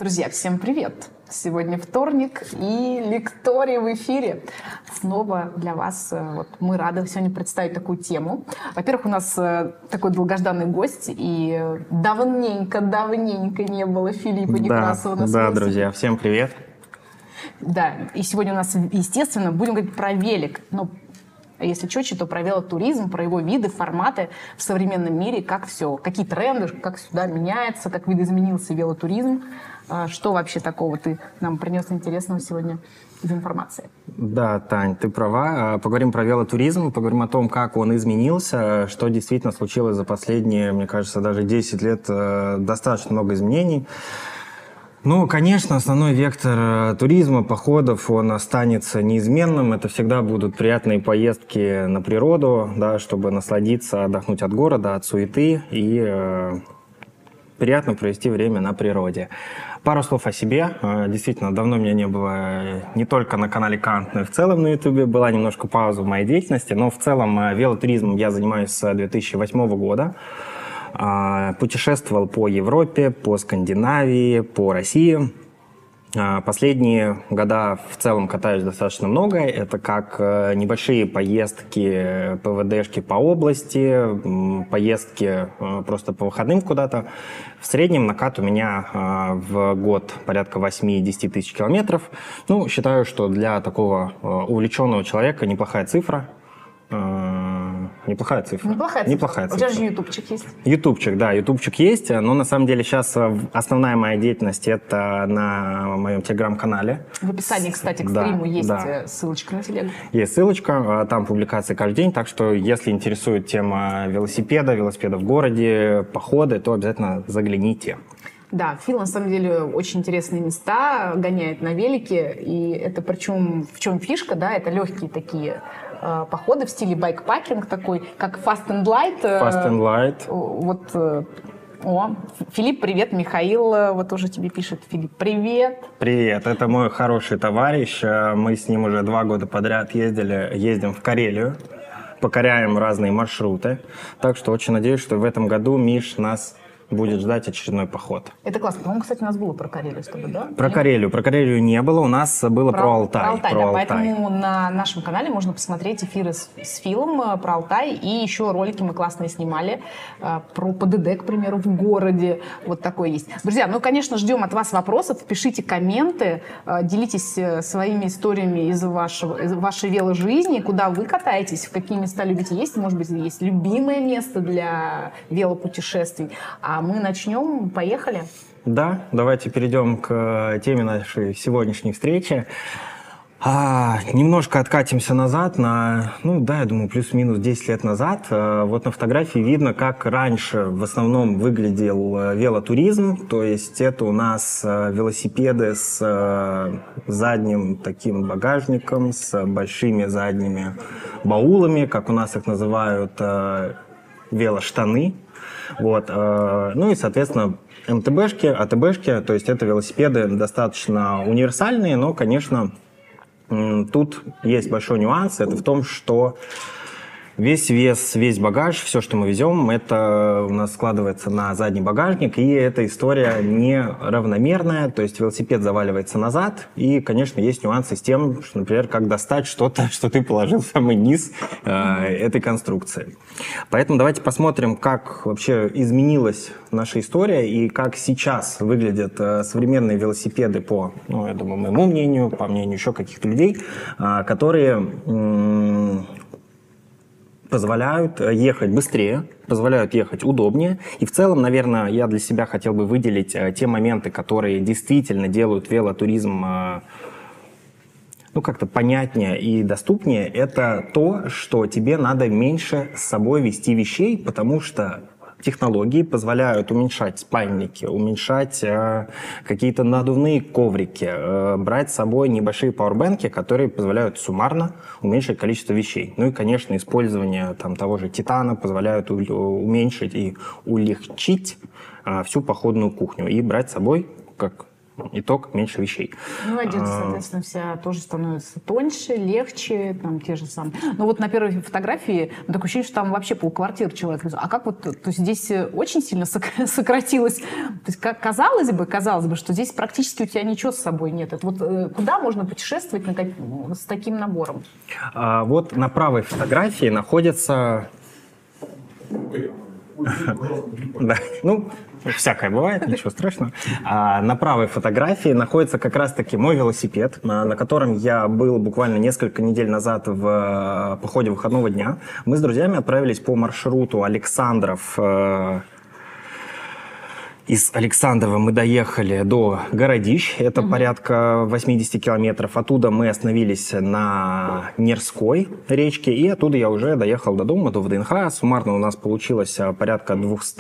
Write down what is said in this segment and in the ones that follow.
Друзья, всем привет! Сегодня вторник, и лекторий в эфире. Снова для вас мы рады сегодня представить такую тему. Во-первых, у нас такой долгожданный гость, и давненько не было Филиппа Некрасова на Да, друзья, всем привет! Да, и сегодня у нас, естественно, будем говорить про велик, но если четче, то про велотуризм, про его виды, форматы в современном мире, как все, какие тренды, как сюда меняется, как видоизменился велотуризм. Что вообще такого ты нам принес интересного сегодня из информации? Да, Тань, ты права. Поговорим про велотуризм, поговорим о том, как он изменился, что действительно случилось за последние, мне кажется, даже 10 лет, достаточно много изменений. Ну, конечно, основной вектор туризма, походов, он останется неизменным. Это всегда будут приятные поездки на природу, да, чтобы насладиться, отдохнуть от города, от суеты и приятно провести время на природе. Пару слов о себе. Действительно, давно меня не было не только на канале Кант, но и в целом на Ютубе. Была немножко пауза в моей деятельности, но в целом велотуризмом я занимаюсь с 2008 года. Путешествовал по Европе, по Скандинавии, по России. Последние года в целом катаюсь достаточно много. Это как небольшие поездки, ПВДшки по области, поездки просто по выходным куда-то. В среднем накат у меня в год порядка 8-10 тысяч километров. Ну, считаю, что для такого увлеченного человека неплохая цифра. Неплохая цифра. У тебя же ютубчик есть. Ютубчик, да, ютубчик есть, но на самом деле сейчас основная моя деятельность это на моем телеграм-канале. В описании, кстати, к стриму есть ссылочка на телегу. Есть ссылочка, там публикации каждый день, так что если интересует тема велосипеда в городе, походы, то обязательно загляните. Да, Фил, на самом деле, очень интересные места гоняет на велике, и это причем в чем фишка, да, это легкие такие походы в стиле байкпакинг такой, как Fast and Light. Fast and Light. Филипп, привет, Михаил, вот тоже тебе пишет. Филипп, привет. Привет, это мой хороший товарищ, мы с ним уже 2 года подряд ездим в Карелию, покоряем разные маршруты, так что очень надеюсь, что в этом году Миш нас будет ждать очередной поход. Это классно. По-моему, кстати, у нас было про Карелию с тобой, да? Про Карелию не было, у нас было про Алтай. Поэтому на нашем канале можно посмотреть эфиры с Филом про Алтай, и еще ролики мы классные снимали про ПДД, к примеру, в городе. Вот такое есть. Друзья, конечно, ждем от вас вопросов, пишите комменты, делитесь своими историями из вашей веложизни, куда вы катаетесь, в какие места любите есть, может быть, есть любимое место для велопутешествий. А мы начнем. Поехали. Да, давайте перейдем к теме нашей сегодняшней встречи. Немножко откатимся назад я думаю, плюс-минус 10 лет назад. Вот на фотографии видно, как раньше в основном выглядел велотуризм. То есть это у нас велосипеды с задним таким багажником, с большими задними баулами, как у нас их называют, велоштаны. И, соответственно, МТБшки, АТБшки, то есть это велосипеды достаточно универсальные, но, конечно, тут есть большой нюанс. Это в том, что весь вес, весь багаж, все, что мы везем, это у нас складывается на задний багажник, и эта история неравномерная, то есть велосипед заваливается назад, и, конечно, есть нюансы с тем, что, например, как достать что-то, что ты положил в самый низ этой конструкции. Поэтому давайте посмотрим, как вообще изменилась наша история и как сейчас выглядят современные велосипеды по, я думаю, моему мнению, по мнению еще каких-то людей, которые позволяют ехать быстрее, позволяют ехать удобнее. И в целом, наверное, я для себя хотел бы выделить те моменты, которые действительно делают велотуризм как-то понятнее и доступнее. Это то, что тебе надо меньше с собой вести вещей, потому что технологии позволяют уменьшать спальники, уменьшать какие-то надувные коврики, брать с собой небольшие пауэрбэнки, которые позволяют суммарно уменьшить количество вещей. Ну и, конечно, использование того же титана позволяет уменьшить и улегчить всю походную кухню и брать с собой, как Итог – меньше вещей. Ну, одежда, соответственно, вся тоже становится тоньше, легче, там те же самые. Но вот на первой фотографии такое ощущение, что там вообще полквартиры человек. А как вот, то есть здесь очень сильно сократилось. То есть казалось бы, что здесь практически у тебя ничего с собой нет. Это вот куда можно путешествовать с таким набором? Вот на правой фотографии находится... Да, ну, всякое бывает, ничего страшного. На правой фотографии находится как раз-таки мой велосипед, на котором я был буквально несколько недель назад в походе выходного дня. Мы с друзьями отправились по маршруту Александров. Из Александрова мы доехали до Городищ, это порядка 80 километров. Оттуда мы остановились на Нерской речке, и оттуда я уже доехал до дома, до ВДНХ. Суммарно у нас получилось порядка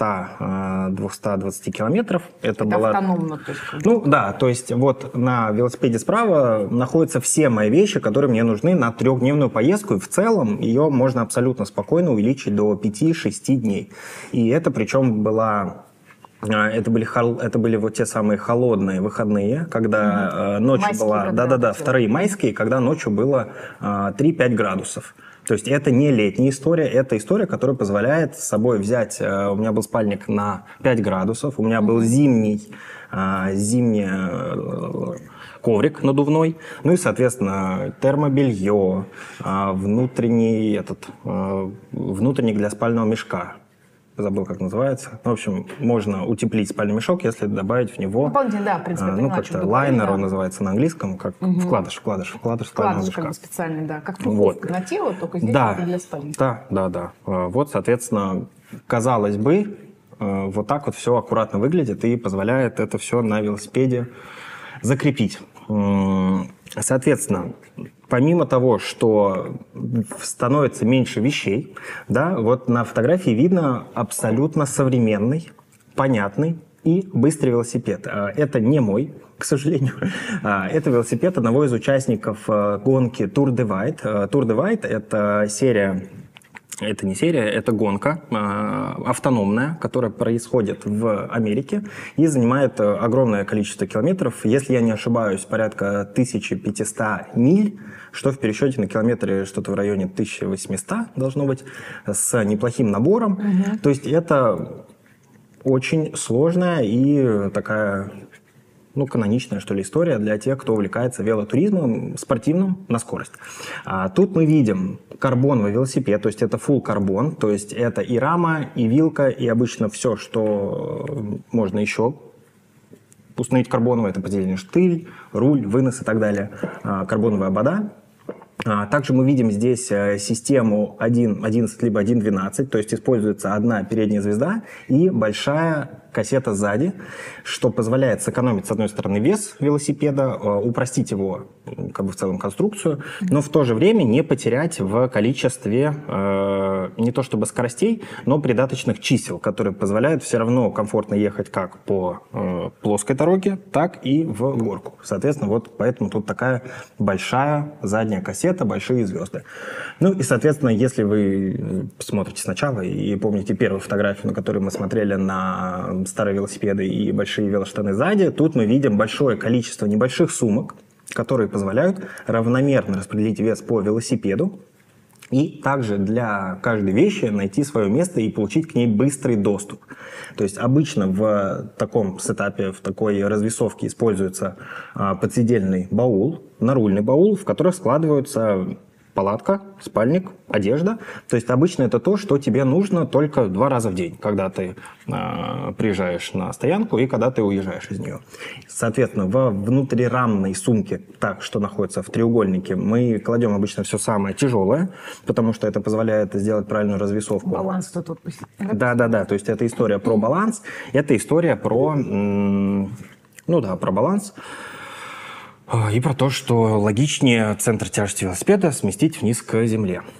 220 километров. Это было автономно? То есть... Ну да, то есть вот на велосипеде справа находятся все мои вещи, которые мне нужны на 3-дневную поездку, и в целом ее можно абсолютно спокойно увеличить до 5-6 дней. И это причем это были вот те самые холодные выходные, когда ночью майские, была... Да-да-да, вторые майские, когда ночью было 3-5 градусов. То есть это не летняя история, это история, которая позволяет с собой взять... У меня был спальник на 5 градусов, у меня был зимний коврик надувной, ну и, соответственно, термобелье, внутренний для спального мешка. Забыл, как называется. В общем, можно утеплить спальный мешок, если добавить в него... Да, в принципе, как-то лайнер он называется на английском, как вкладыш спального мешка. Как бы специальный, да. Как футболка на тело, только здесь это для спальника. Да. Вот, соответственно, казалось бы, вот так вот все аккуратно выглядит и позволяет это все на велосипеде закрепить. Соответственно, помимо того, что становится меньше вещей, да, вот на фотографии видно абсолютно современный, понятный и быстрый велосипед. Это не мой, к сожалению. Это велосипед одного из участников гонки Tour de White. Tour de White – это серия... Это не серия, это гонка автономная, которая происходит в Америке и занимает огромное количество километров. Если я не ошибаюсь, порядка 1500 миль, что в пересчете на километры что-то в районе 1800 должно быть, с неплохим набором. То есть это очень сложная и такая... каноничная, что ли, история для тех, кто увлекается велотуризмом спортивным на скорость. Тут мы видим карбоновый велосипед, то есть это full карбон, то есть это и рама, и вилка, и обычно все, что можно еще установить карбоновое, это поделение штырь, руль, вынос и так далее, карбоновая обода. Также мы видим здесь систему 1.11 либо 1.12, то есть используется одна передняя звезда и большая кассета сзади, что позволяет сэкономить, с одной стороны, вес велосипеда, упростить его, как бы в целом, конструкцию, но в то же время не потерять в количестве не то чтобы скоростей, но придаточных чисел, которые позволяют все равно комфортно ехать как по плоской дороге, так и в горку. Соответственно, вот поэтому тут такая большая задняя кассета, большие звезды. Ну и, соответственно, если вы смотрите сначала и помните первую фотографию, на которой мы смотрели на старые велосипеды и большие велоштаны сзади, тут мы видим большое количество небольших сумок, которые позволяют равномерно распределить вес по велосипеду и также для каждой вещи найти свое место и получить к ней быстрый доступ. То есть обычно в таком сетапе, в такой развесовке используется подседельный баул, нарульный баул, в который складываются палатка, спальник, одежда. То есть обычно это то, что тебе нужно только 2 раза в день, когда ты приезжаешь на стоянку и когда ты уезжаешь из нее. Соответственно, во внутрирамной сумке, так что находится в треугольнике, мы кладем обычно все самое тяжелое, потому что это позволяет сделать правильную развесовку. Баланс тут. Да. То есть это история про баланс, это история про, про баланс. И про то, что логичнее центр тяжести велосипеда сместить вниз к земле.